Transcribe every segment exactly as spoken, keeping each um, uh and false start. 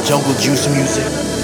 Jungle Juice music.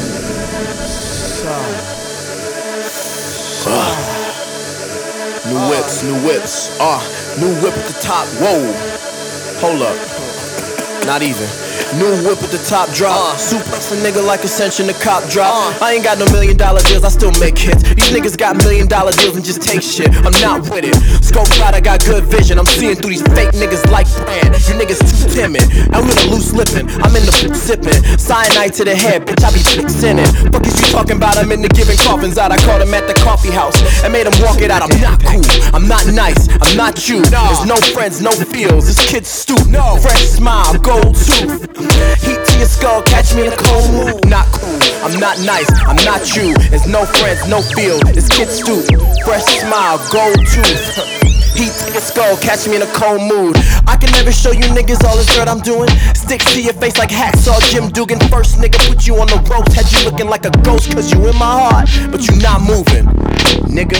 Uh, new whips, new whips. Ah, uh, new whip at the top. Whoa, hold up. Not even. New whip with the top drop. uh, Suplex a nigga like Ascension, the cop drop. uh, I ain't got no million dollar deals, I still make hits. These niggas got million dollar deals and just take shit. I'm not with it. Scope out, I got good vision. I'm seeing through these fake niggas like brand. You niggas too timid. I'm with a loose lippin'. I'm in the sippin'. Cyanide to the head, bitch, I be fixin' it. Fuck is you talking about? I'm in the giving coffins out. I caught him at the coffee house and made him walk it out. I'm not cool, I'm not nice, I'm not you. There's no friends, no feels. This kid's stupid. No. Fresh smile, gold tooth. Heat to your skull, catch me in a cold mood. Not cool, I'm not nice, I'm not you. There's no friends, no feel. This kid's stupid. Fresh smile, gold tooth. Heat to your skull, catch me in a cold mood. I can never show you niggas all this dirt I'm doing. Sticks to your face like hacksaw Jim Dugan. First nigga put you on the ropes, had you looking like a ghost. Cause you in my heart, but you not moving, nigga.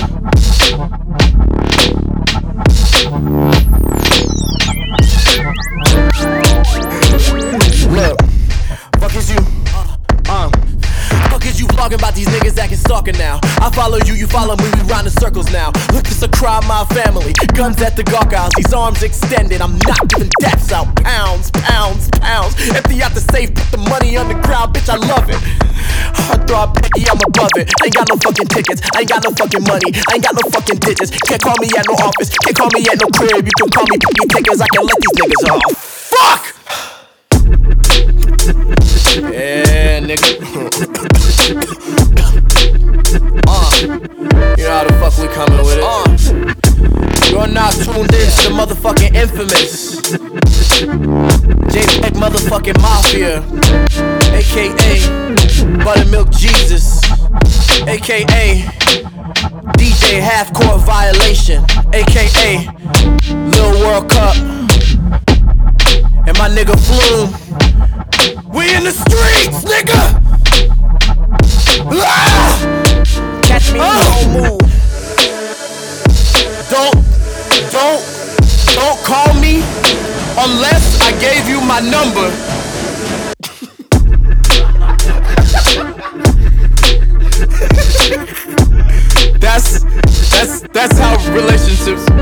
Look, fuck is you? Um, fuck is you vlogging about these niggas acting stalking now? I follow you, you follow me, we round in circles now. Look, it's a crime, my family. Guns at the Gawk House, these arms extended. I'm not giving deaths out. Pounds, pounds, pounds. Empty out the safe, put the money on the ground, bitch, I love it. Heartthrob picky, I'm above it. I ain't got no fucking tickets, I ain't got no fucking money, I ain't got no fucking digits. Can't call me at no office, can't call me at no crib. You can call me picky tickets, I can let these niggas off. Fuck! Yeah, nigga. uh, you know how the fuck we coming with it. Uh, you're now tuned in to the motherfucking infamous J-Peg motherfucking Mafia, A K A Buttermilk Jesus, A K A D J Half Court Violation, A K A Lil World Cup, and my nigga Flume. We in the streets, nigga! Ah! Catch me in the whole mood. Don't, don't, don't call me unless I gave you my number. That's, that's, that's how relationships